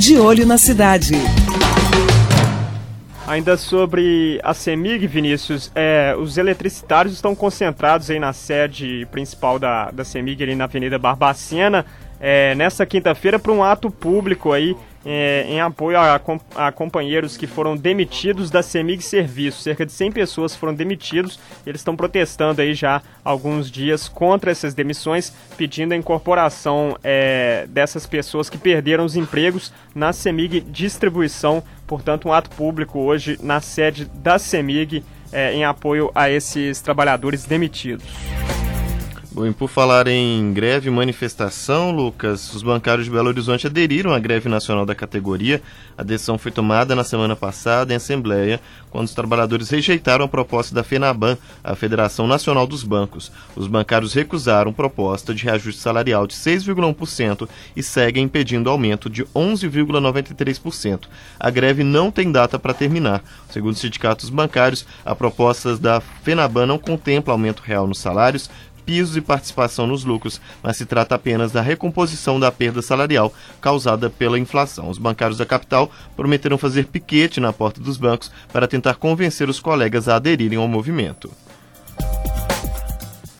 De Olho na Cidade. Ainda sobre a CEMIG, Vinícius, os eletricitários estão concentrados aí na sede principal da CEMIG, ali na Avenida Barbacena, nessa quinta-feira, para um ato público aí, em apoio a companheiros que foram demitidos da CEMIG Serviço. Cerca de 100 pessoas foram demitidos. Eles estão protestando aí já há alguns dias contra essas demissões, pedindo a incorporação dessas pessoas que perderam os empregos na CEMIG Distribuição. Portanto, um ato público hoje na sede da CEMIG em apoio a esses trabalhadores demitidos. Bom, e por falar em greve e manifestação, Lucas, os bancários de Belo Horizonte aderiram à greve nacional da categoria. A decisão foi tomada na semana passada em assembleia, quando os trabalhadores rejeitaram a proposta da FENABAN, a Federação Nacional dos Bancos. Os bancários recusaram proposta de reajuste salarial de 6,1% e seguem pedindo aumento de 11,93%. A greve não tem data para terminar. Segundo os sindicatos bancários, a proposta da FENABAN não contempla aumento real nos salários, pisos e participação nos lucros, mas se trata apenas da recomposição da perda salarial causada pela inflação. Os bancários da capital prometeram fazer piquete na porta dos bancos para tentar convencer os colegas a aderirem ao movimento.